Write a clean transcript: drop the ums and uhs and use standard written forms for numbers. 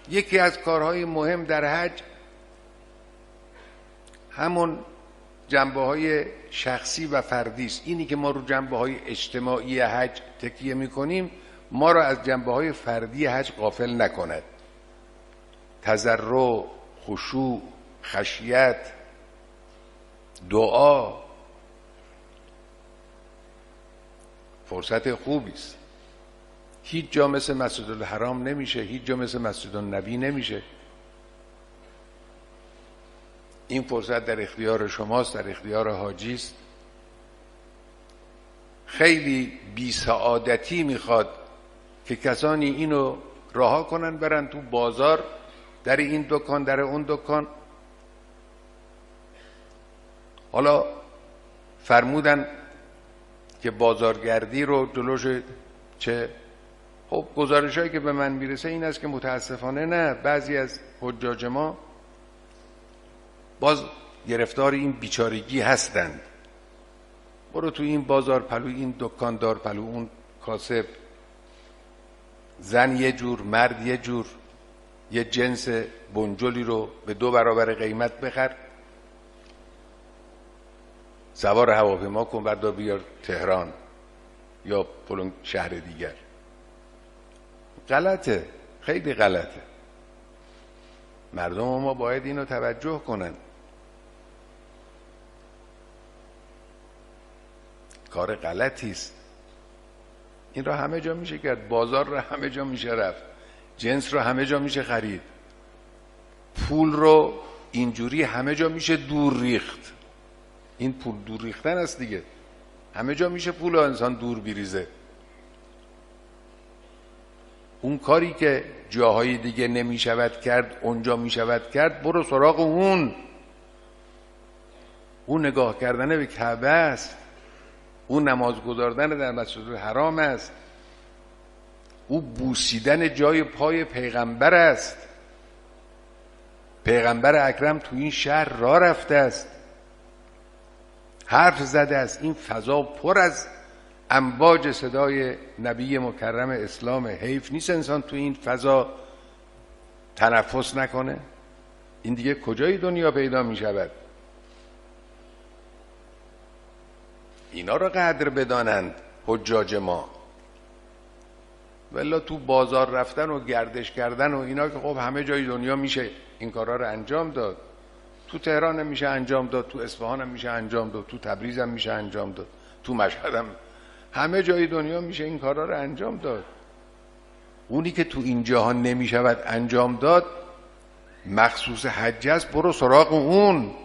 یکی از کارهای مهم در حج همون جنبه‌های شخصی و فردی است. اینی که ما رو جنبه‌های اجتماعی حج تکیه می‌کنیم ما را از جنبه‌های فردی حج غافل نکند. تضرع، خشوع، خشیت، دعا فرصت خوبی است. هیچ جا مثل مسجد الحرام نمیشه، هیچ جا مثل مسجد النبی نمیشه. این فرصت در اختیار شماست، در اختیار حاجی است. خیلی بی سعادتی میخواد که کسانی اینو رها کنن برن تو بازار، در این دکان در اون دکان. حالا فرمودن که بازارگردی رو جلوش چه؟ خب گزارش هایی که به من میرسه این است که متاسفانه نه، بعضی از حجاج ما باز گرفتار این بیچارگی هستند. برو تو این بازار پلو این دکاندار پلو اون کاسب، زن یه جور مرد یه جور، یه جنس بنجلی رو به 2 برابر قیمت بخر، سوار هواپیما کن بعد بیار تهران یا فلان شهر دیگر. غلطه، خیلی غلطه. مردم ما باید اینو توجه کنن. کار غلطی است. این را همه جا میشه کرد، بازار را همه جا میشه رفت، جنس را همه جا میشه خرید، پول رو اینجوری همه جا میشه دور ریخت. این پول دور ریختن است دیگه. همه جا میشه پول انسان دور بیریزه. اون کاری که جاهای دیگه نمیشود کرد اونجا میشود کرد، برو سراغ اون نگاه کردن به کعبه است، اون نماز گذاردن در مسجد الحرام است، او بوسیدن جای پای پیغمبر است. پیغمبر اکرم تو این شهر راه رفته است، حرف زده است. این فضا پر از امواج صدای نبی مکرم اسلام. حیف نیست انسان تو این فضا تنفس نکنه؟ این دیگه کجای دنیا پیدا می شود؟ اینا رو قدر بدانند حجاج ما. ولی تو بازار رفتن و گردش کردن و اینا که خب همه جای دنیا میشه این کارا رو انجام داد. تو تهران هم میشه انجام داد، تو اصفهان هم میشه انجام داد، تو تبریز هم میشه انجام داد، تو مشهد هم، همه جای دنیا میشه این کارا رو انجام داد. اونی که تو این جهان نمیشود انجام داد مخصوص حج است، برو سراغ اون.